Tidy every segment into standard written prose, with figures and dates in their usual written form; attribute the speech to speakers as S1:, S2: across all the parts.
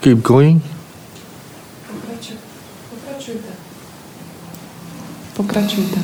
S1: Keep going.
S2: Pokračujte.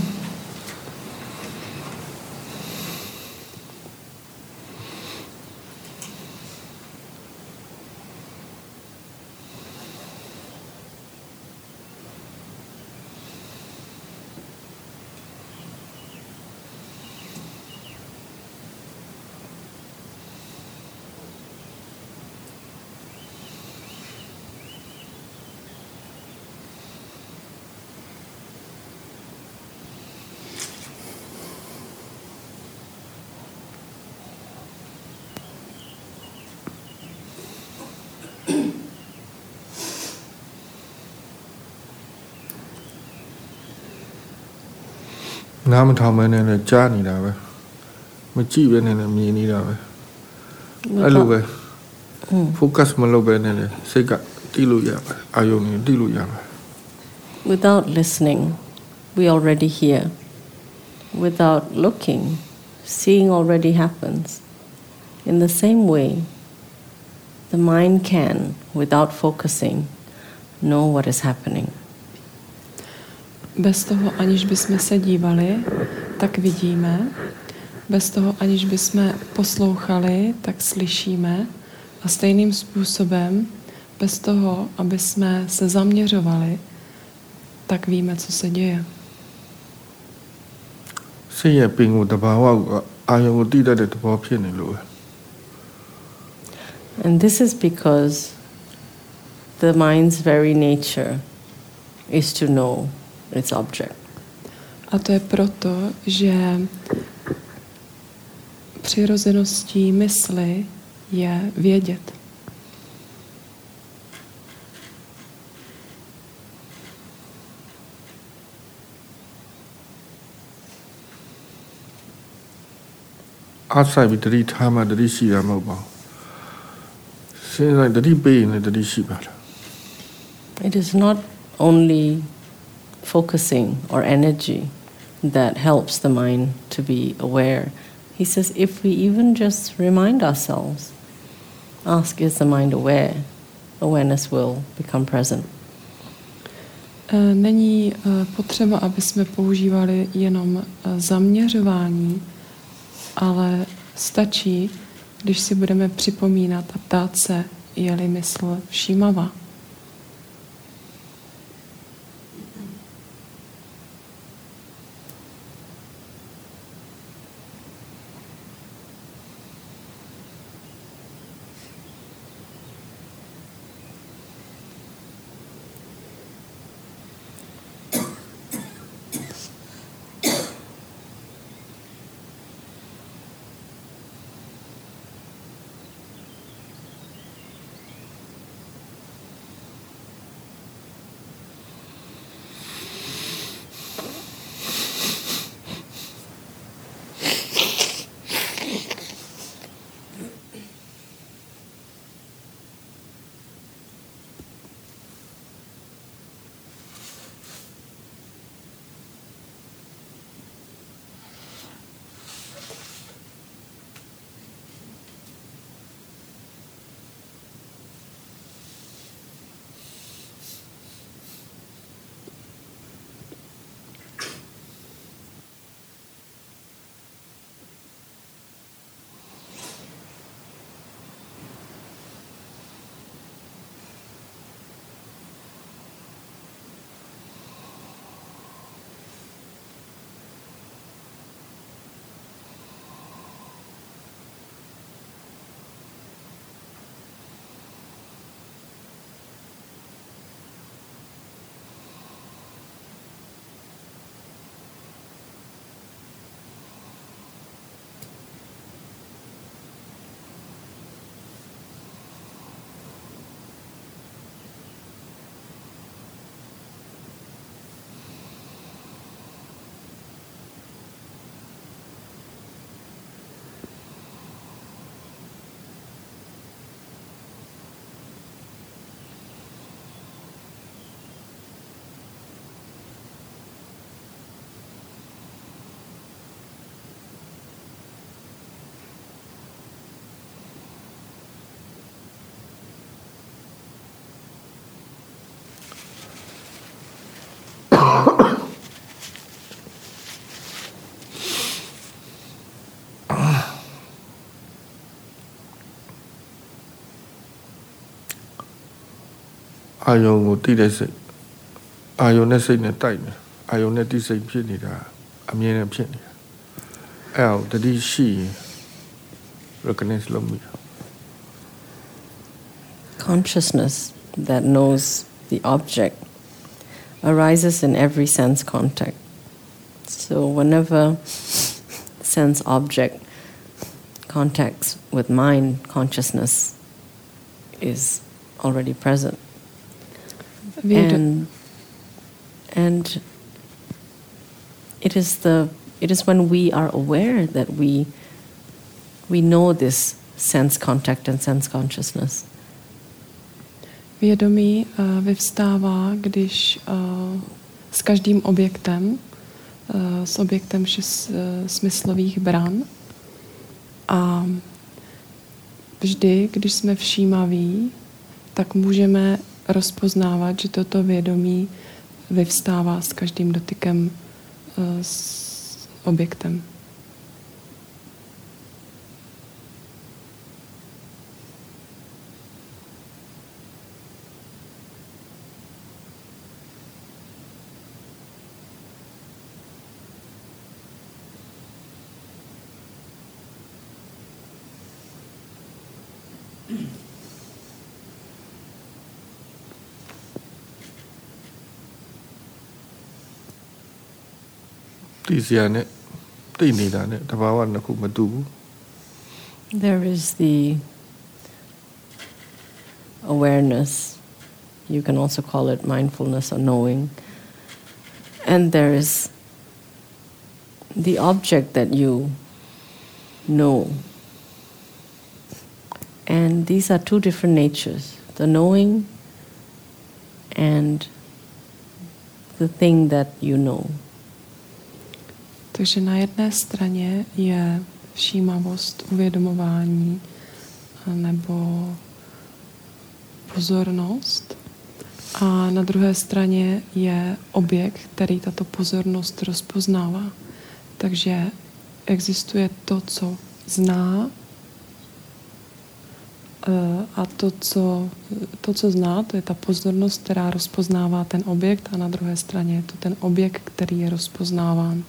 S1: Nam thame ne le ja nida be. Ma ji be ne le myin nida be. Ai lo be. Focus ma lo be ne le sait ka ti lo ya ba. Ayong ni ti lo ya ba.
S3: Without listening, we already hear. Without looking, seeing already happens. In the same way, the mind can, without focusing, know what is happening.
S2: Bez toho, aniž bychom se dívali, tak vidíme. Bez toho, aniž bychom poslouchali, tak slyšíme. A stejným způsobem, bez toho, aby jsme se zaměřovali, tak víme, co se děje.
S3: And this is because the mind's very nature is to know its object.
S2: A to je proto, že přirozeností mysli je vědět.
S1: Outside dari thama dari shi ya mo ba. Sin like dari pe ne dari shi ba.
S3: It is not only focusing or energy that helps the mind to be aware. He says if we even just remind ourselves, ask, is the mind aware? Awareness will become present.
S2: Není potřeba, aby jsme používali jenom zaměřování, ale stačí, když si budeme připomínat a ptát se, je-li mysl všímavá.
S1: အာယုံကိုတိတဲ့စိတ်အာယုံနဲ့စိတ်နဲ့တိုက်နေအာယုံနဲ့တိစိတ်ဖြစ်နေတာအမြဲတမ်းဖြစ်နေတာအဲ့ဒါတတိရှိရင် recognize လုပ်မိတာ
S3: Consciousness that knows the object arises in every sense contact. So whenever sense object contacts with mind, consciousness is already present. And it is when we are aware that we know this sense contact and sense consciousness.
S2: Vědomí vyvstává, když s každým objektem, s objektem smyslových bran a vždy, když jsme všímaví, tak můžeme rozpoznávat, že toto vědomí vyvstává s každým dotykem s objektem.
S3: There is the awareness, you can also call it mindfulness or knowing, and there is the object that you know. And these are two different natures, the knowing and the thing that you know.
S2: Takže na jedné straně je všímavost, uvědomování nebo pozornost a na druhé straně je objekt, který tato pozornost rozpoznává. Takže existuje to, co zná a to, co zná, to je ta pozornost, která rozpoznává ten objekt a na druhé straně je to ten objekt, který je rozpoznáván.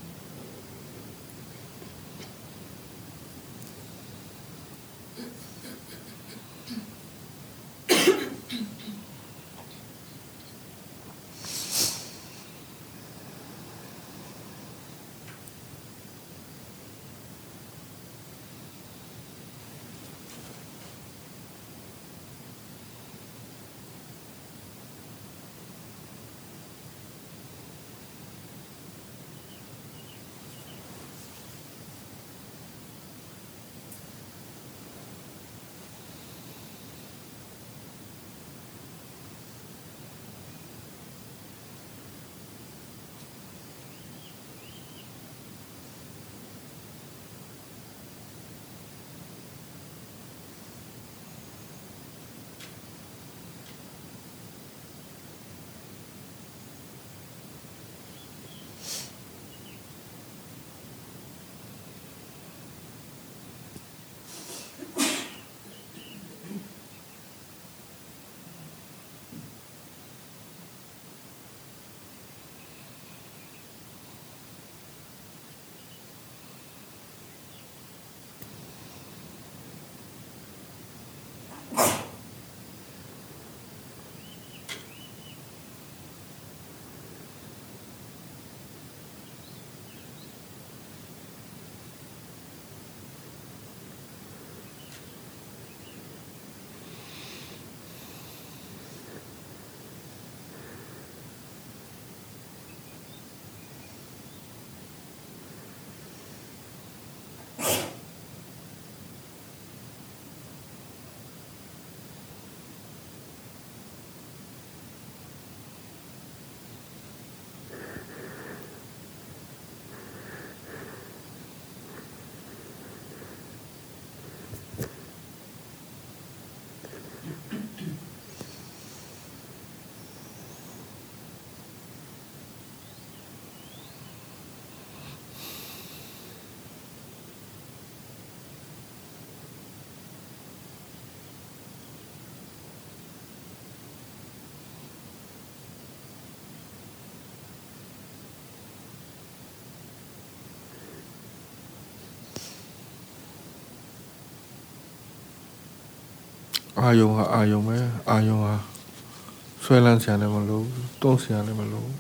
S1: အာယုံဟာအာယုံပဲအာယုံဟာဆွဲလန်းစရာလည်းမလိုတုံးစရာလည်းမလို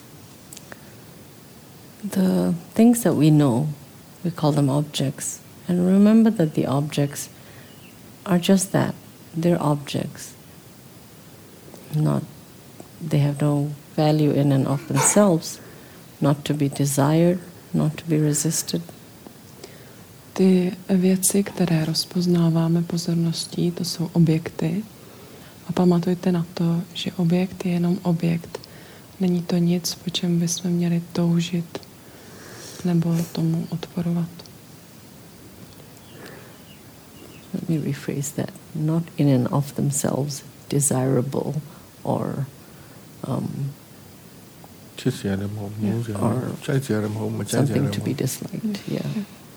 S3: The things that we know, we call them objects. And remember that the objects are just that. They're objects. They have no value in and of themselves, not to be desired, not to be resisted.
S2: Ty věci, které rozpoznáváme pozorností, to jsou objekty. A pamatujte na to, že objekt je jenom objekt. Není to nic, po čem bychom měli toužit nebo tomu odporovat.
S3: Let me rephrase that. Not in and of themselves desirable or something to be disliked. Yeah.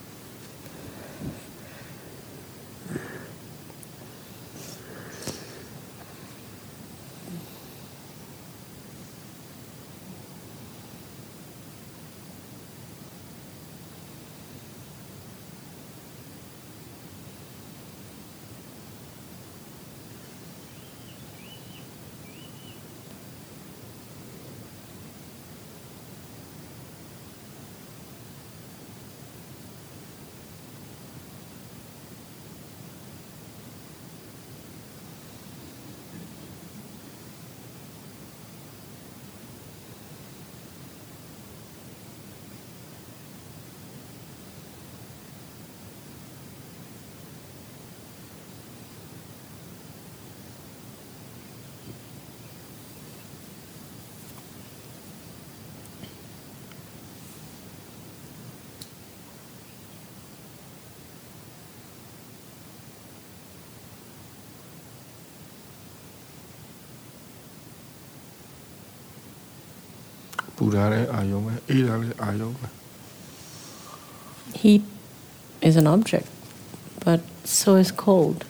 S3: Heat is an object, but so is cold.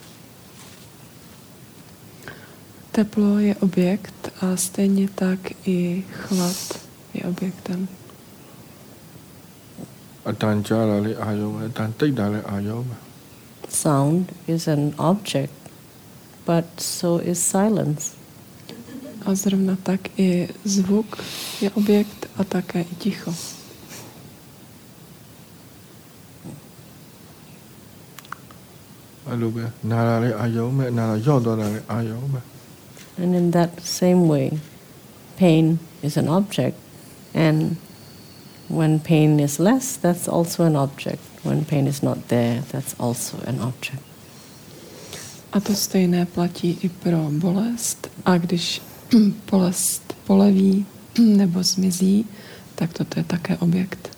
S2: Teplo je objekt a stejně tak i chlad je objektem.
S3: Sound is an object, but so is silence.
S2: A zrovna tak i zvuk je objekt a také i ticho.
S3: And in that same way, pain is an object, and when pain is less, that's also an object. When pain is not there, that's also an object.
S2: A to stejné platí i pro bolest. A když bolest poleví nebo zmizí, tak toto je také objekt.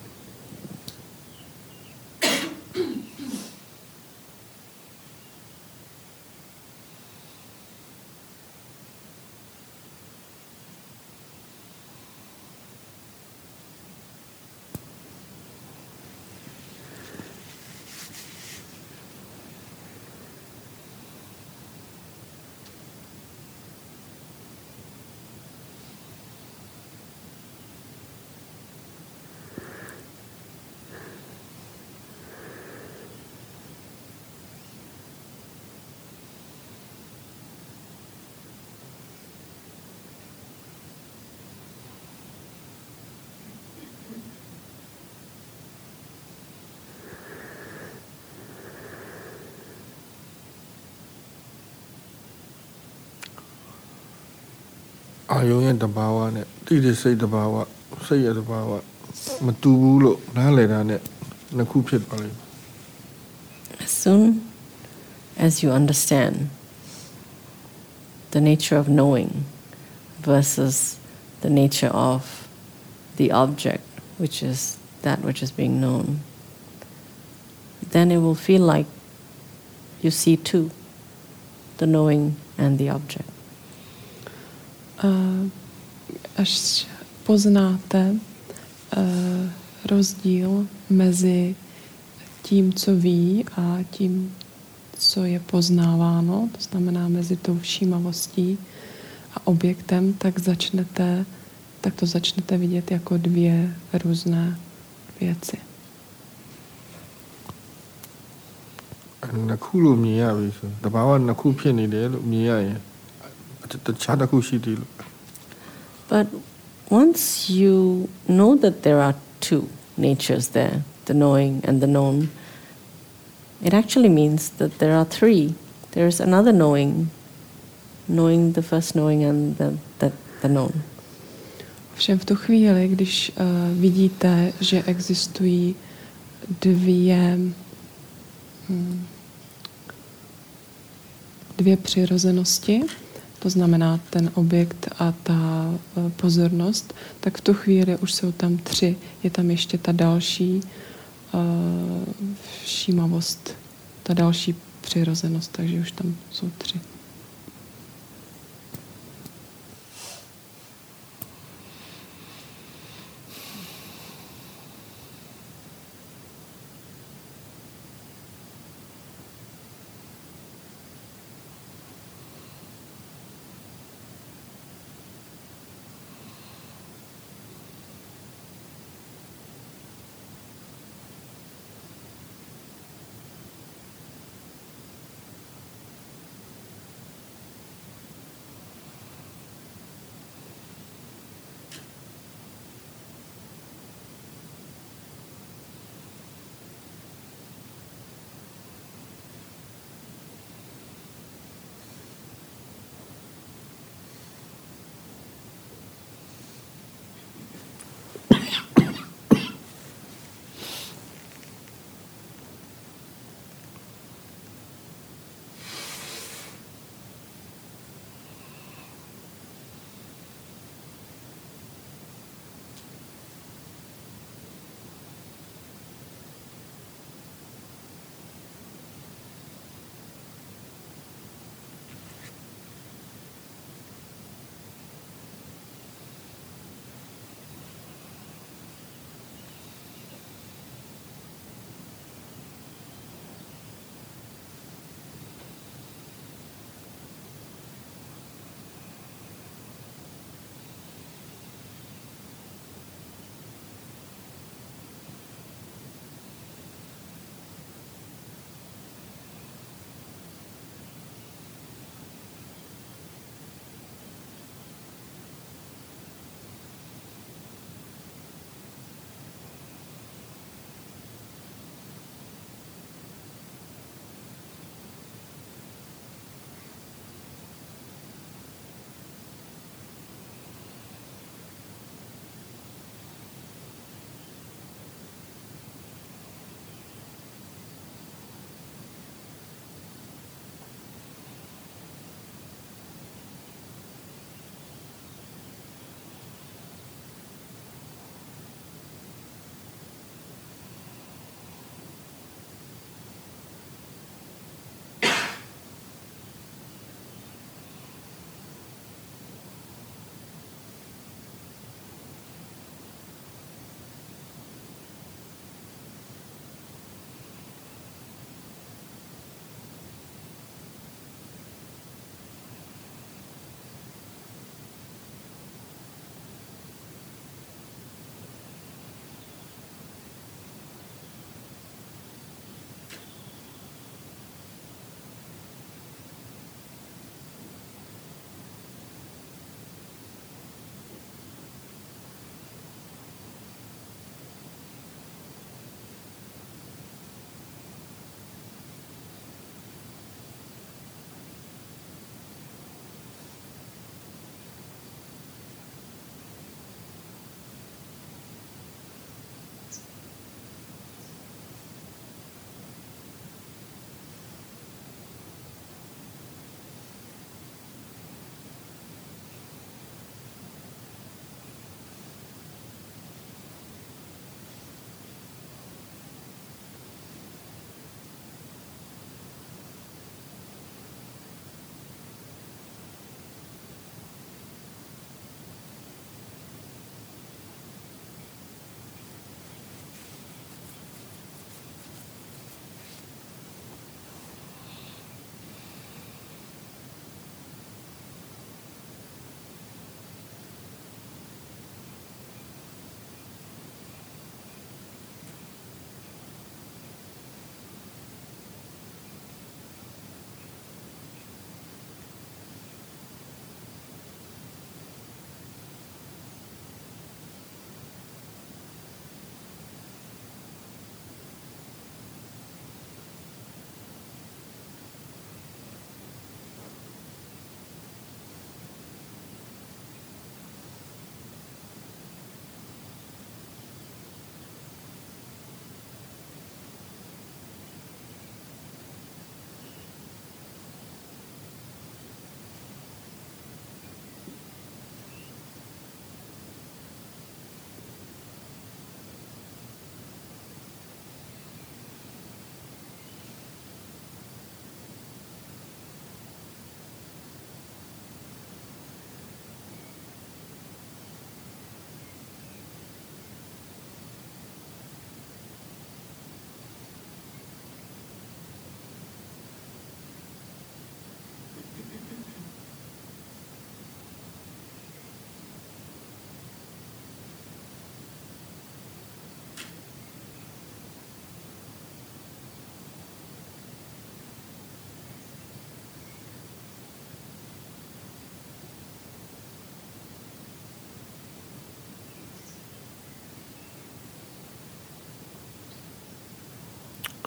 S1: As
S3: soon as you understand the nature of knowing versus the nature of the object, which is that which is being known, then it will feel like you see two, the knowing and the object.
S2: Až poznáte rozdíl mezi tím, co ví, a tím, co je poznáváno, to znamená mezi tou všímavostí a objektem, tak to začnete vidět jako dvě různé věci.
S1: နှစ်ခုလို့မြင်ရပြီဆိုတဘာဝနှစ်ခုဖြစ်နေတယ်လို့မြင်ရရင်တခြားတစ်ခုရှိသေးလို့
S3: But once you know that there are two natures there, the knowing and the known, it actually means that there are three. There's another knowing, knowing the first knowing and the known.
S2: Všem v tu chvíli, když vidíte, že existují dvě přirozenosti, to znamená ten objekt a ta pozornost, tak v tu chvíli už jsou tam tři. Je tam ještě ta další všímavost, ta další přirozenost, takže už tam jsou tři.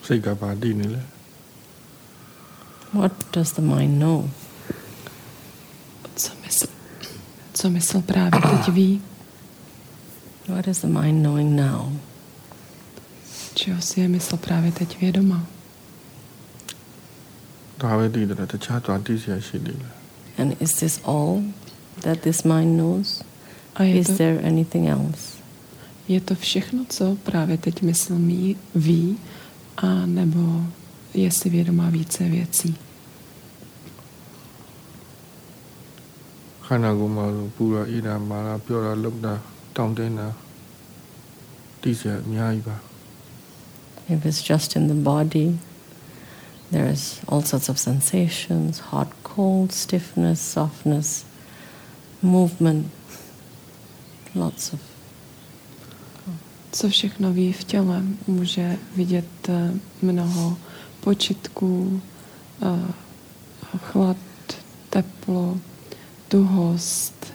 S1: စိတ်ကပါတည်နေလဲ
S3: What does the mind know?
S2: Co mysl právě teď ví?
S3: What is the mind knowing now?
S2: Čeho si je mysl právě teď vědoma?
S1: ဒါပဲတည်တယ်တခြားသွားတည်เสียရှိသေးလား
S3: And is this all that this mind knows?
S2: A je
S3: Is there anything else?
S2: Je to všechno, co právě teď mysl ví, a nebo je si vědomá více věcí?
S1: ခန္ဓာကိုယ်မှာပူတာအေးတာမာတာပြောတာလှုပ်တာတောင့်တင်းတာတည်เสียအများကြီးပါ
S3: If it's just in the body, there's all sorts of sensations, hot, cold, stiffness, softness, movement, lots of.
S2: Co všechno ví v těle, může vidět mnoho počitků, chlad, teplo, tuhost,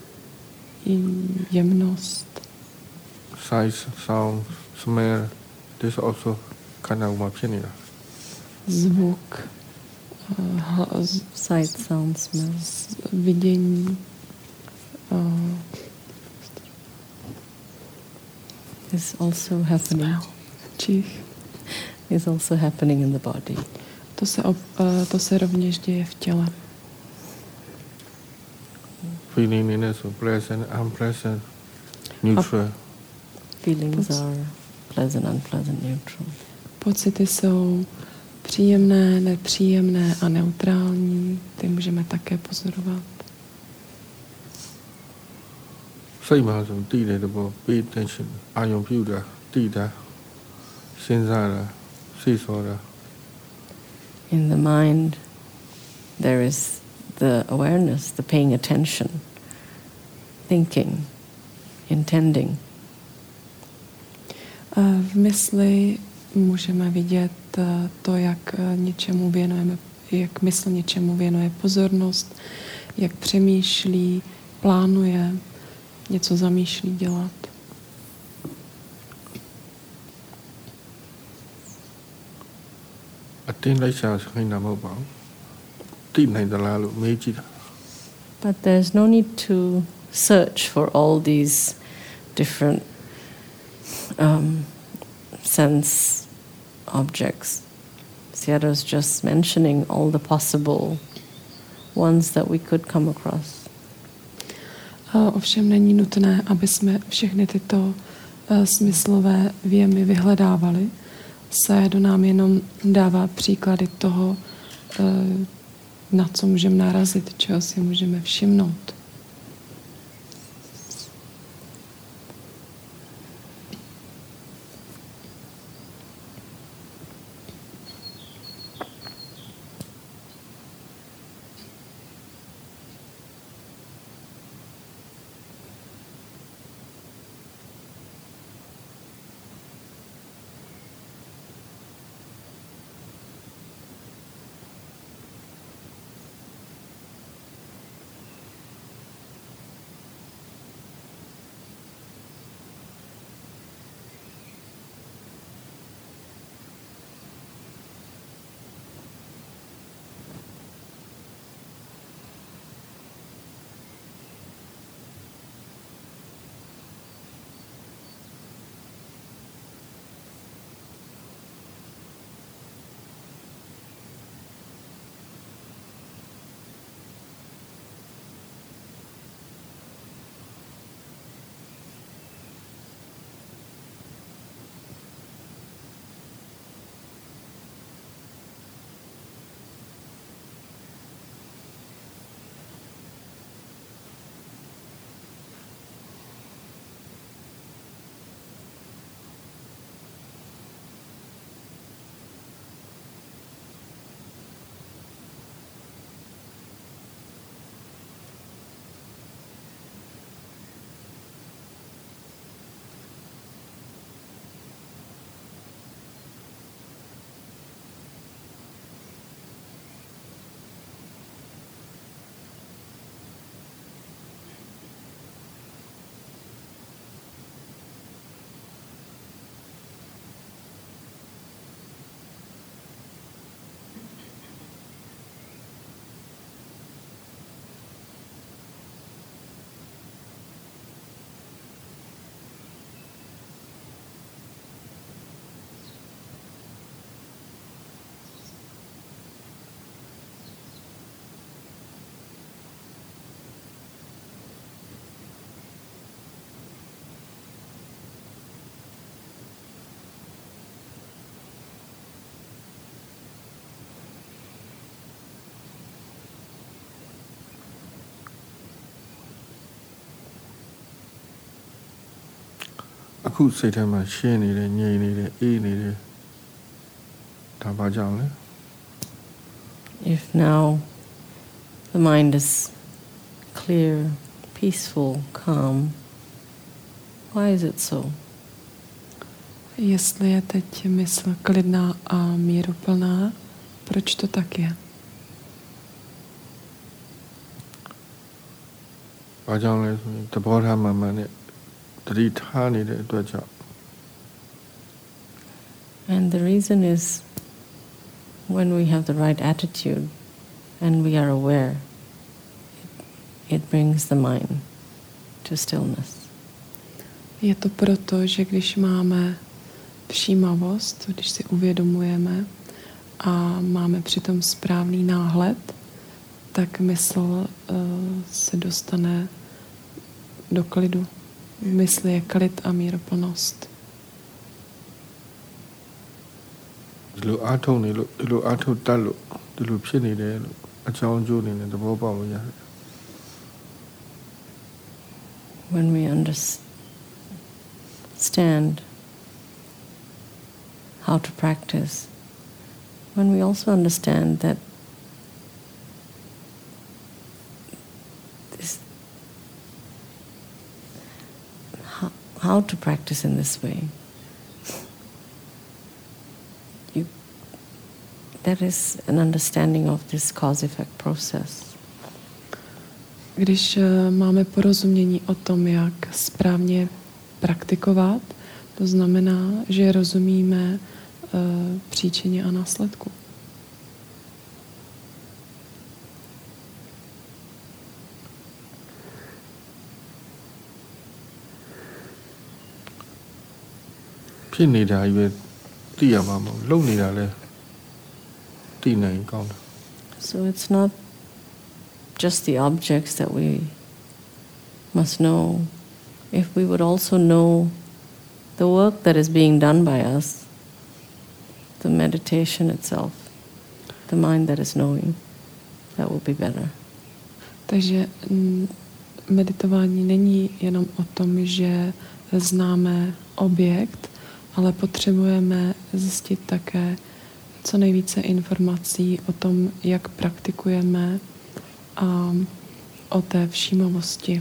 S2: jemnost.
S1: size sound smell this also ခန္ဓာကိုယ်မှာဖြစ်နေတာ
S2: Zvuk,
S3: Sight, sound, smell.
S2: vidění,
S3: Is also happening.
S2: čich.
S3: Is also happening in the body.
S2: To se rovněž děje v těle.
S1: feeling နေနဲ့ဆို pleasant unpleasant neutral
S3: Feelings are pleasant, unpleasant, neutral.
S2: Pocity jsou příjemné, nepříjemné a neutrální. Ty můžeme také pozorovat.
S1: စိတ်မှာဆိုတည်တယ်တဘော pay attention အာယုံပြုတာတည်တာစဉ်းစားတာစိတ်ဆောတာ
S3: In the mind, there is the awareness, the paying attention, thinking, intending.
S2: V mysli můžeme vidět to, jak mysl něčemu věnuje pozornost, jak přemýšlí, plánuje, něco zamýšlí dělat.
S1: A အတင်းလိုက်ရှာခိုင်းတာမဟုတ်ပါဘူးတည်နိုင်သလားလို့မေးကြည့်တာ
S3: But there's no need to search for all these different sense objects. Sayadaw is just mentioning all the possible ones that we could come across.
S2: Ovšem není nutné, aby jsme všechny tyto smyslové věmy vyhledávali. Sayadaw nám jenom dává příklady toho, na co můžeme narazit, čeho si můžeme všimnout.
S1: ခုစိတ်ထဲမှာရှင်းနေတယ်ငြိမ်နေတယ်အေးနေတယ်ဒါဘာကြောင့်လဲ
S3: If now the mind is clear, peaceful, calm, why is it so?
S2: Jestli je teď mysl klidná a míruplná, proč to tak je?
S1: ဘာကြောင့်လဲဆိုရင်သဘောထားမှန်မှန်နဲ့တတိထားနေတဲ့အတွက်ကြောင့်
S3: And the reason is when we have the right attitude and we are aware, it brings the mind to stillness.
S2: Je to proto, že když máme všímavost, když si uvědomujeme a máme přitom správný náhled, tak mysl se dostane do klidu. V mysli je klid a míruplnost.
S1: ဒီလိုအားထုတ်နေလို့ဒီလိုအားထုတ်တတ်လို့ဒီလိုဖြစ်နေတယ်လို့အကြောင်းကျိုးနေနဲ့သဘောပေါက်လို့ရတယ်
S3: When we understand how to practice, when we also understand that this, how to practice in this way, there is an understanding of this cause-effect process.
S2: Když máme porozumění o tom, jak správně praktikovat, to znamená, že rozumíme příčině a následku.
S3: So it's not just the objects that we must know. If we would also know the work that is being done by us, the meditation itself, the mind that is knowing, that will be better.
S2: Takže meditování není jenom o tom, že známe objekt, ale potřebujeme zjistit také co nejvíce informací o tom, jak praktikujeme a o té všímavosti.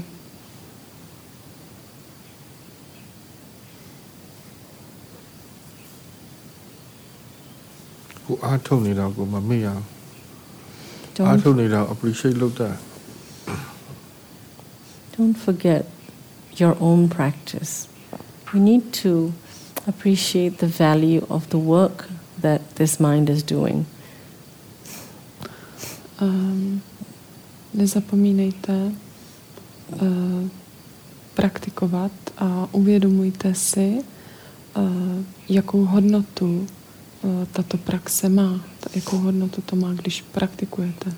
S3: Don't forget your own practice. We need to appreciate the value of the work that this mind is doing.
S2: Nezapomínejte praktikovat a uvědomujte si, jakou hodnotu tato praxe má, jakou hodnotu to má, když praktikujete.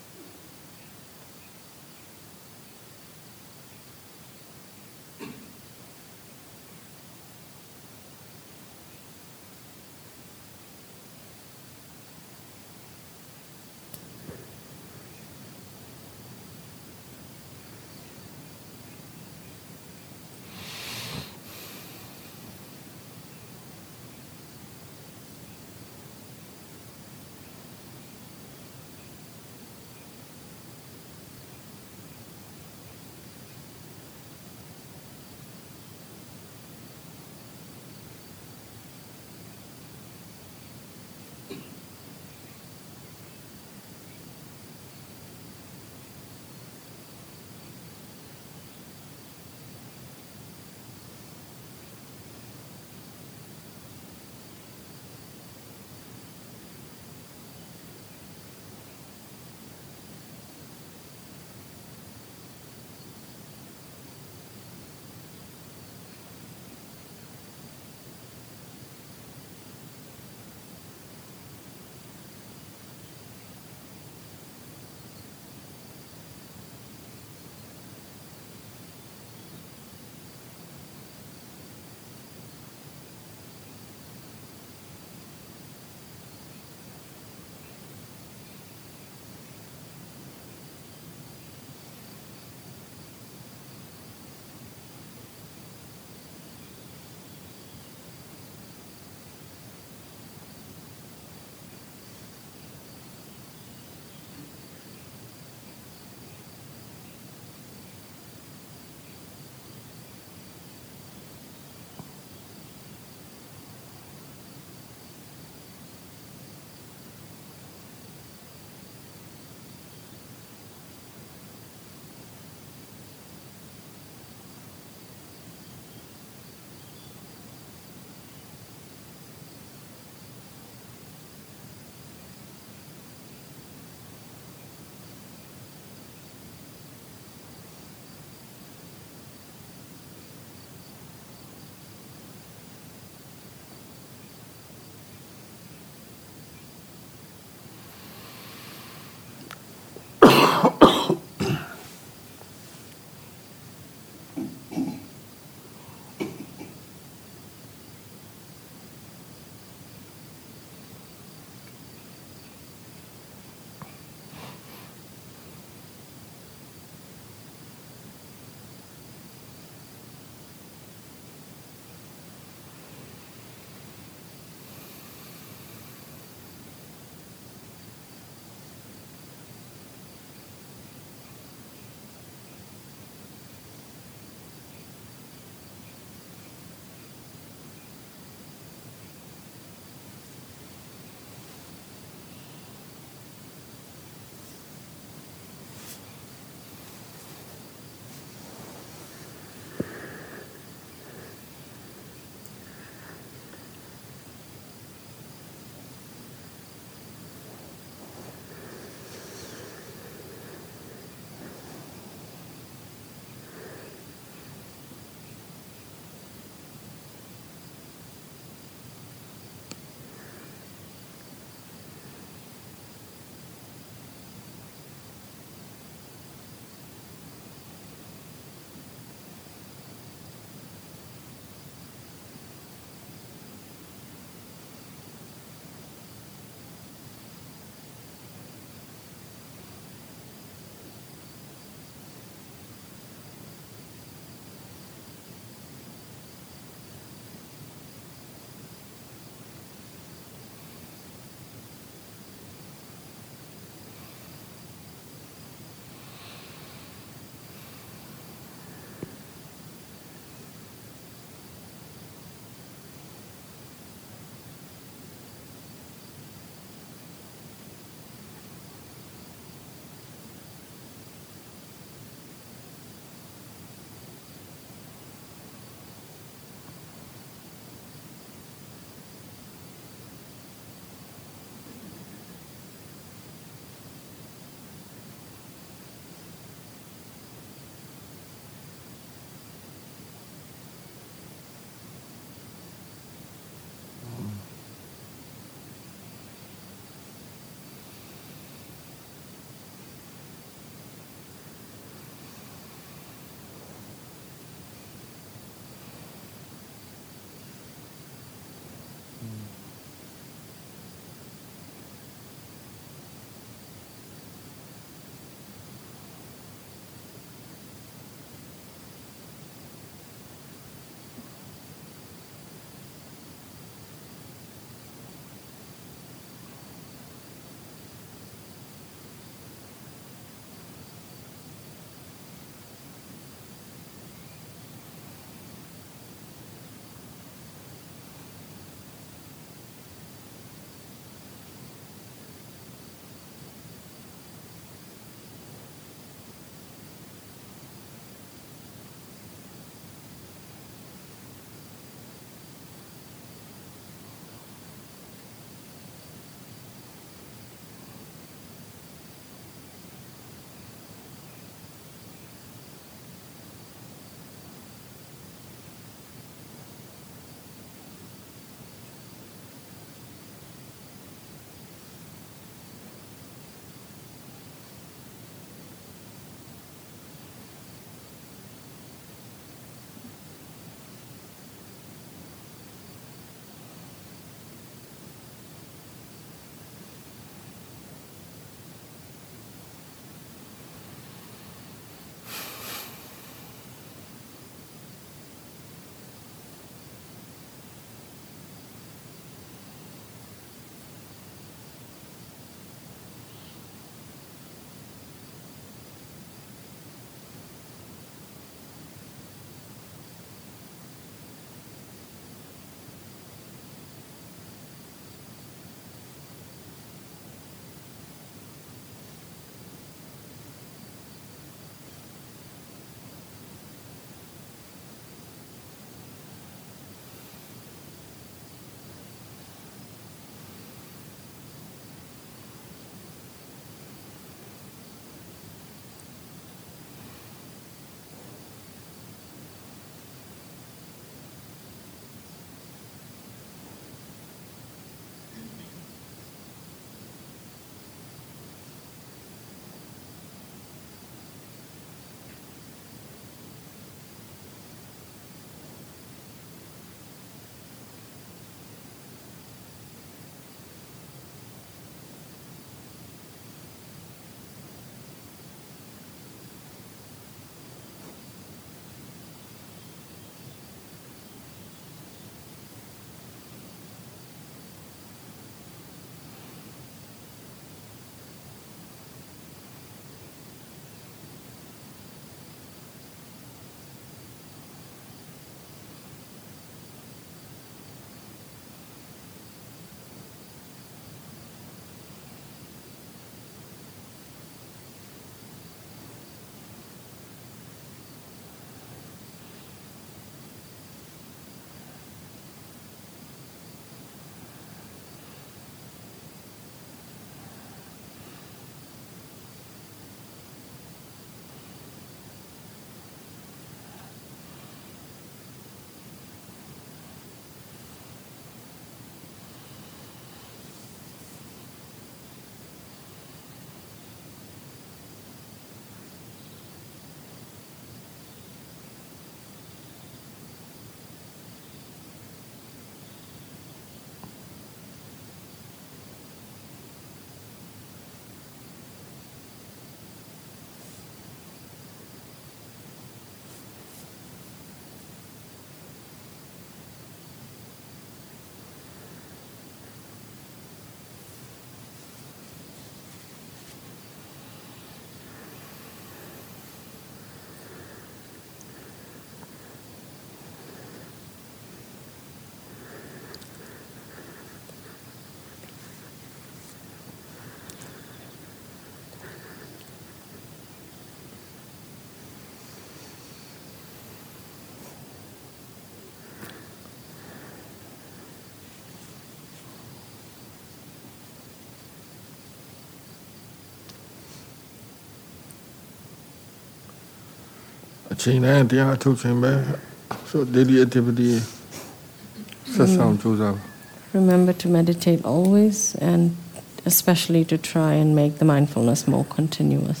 S1: ချိန်တိုင်းတရားအထုတ်ခြင်းပဲဆို daily activity ဆက်ဆောင်ကြိုးစား
S3: Remember to meditate always, and especially to try and make the mindfulness more continuous.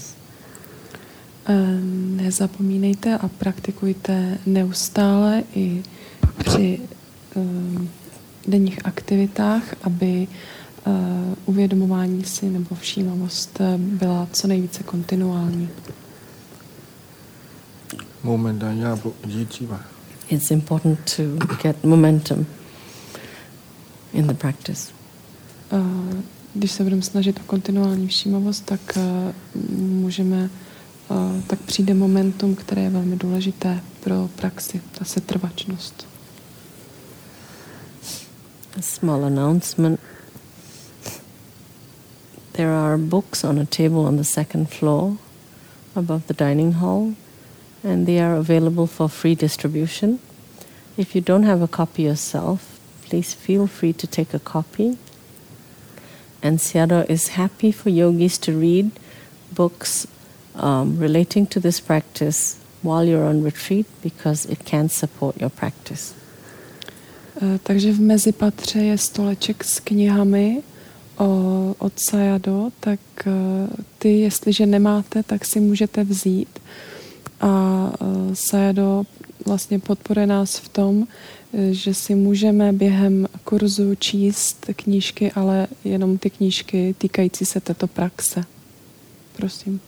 S2: Nezapomínejte a praktikujte neustále i při denních aktivitách, aby uvědomování si nebo všímavost byla co nejvíce kontinuální.
S3: It's important to get momentum in the practice.
S2: Když se budeme snažit o kontinuální všímavost, tak tak přijde momentum, které je velmi důležité pro praxi, ta setrvačnost.
S3: A small announcement. There are books on a table on the second floor above the dining hall, and they are available for free distribution. If you don't have a copy yourself, please feel free to take a copy. And Sayadaw is happy for yogis to read books relating to this practice while you're on retreat, because it can support your practice.
S2: Takže v mezipatře je stoleček s knihami od Sayadaw, tak ty, jestliže nemáte, tak si můžete vzít. A Sayadaw vlastně podporuje nás v tom, že si můžeme během kurzu číst knížky, ale jenom ty knížky týkající se této praxe. Prosím.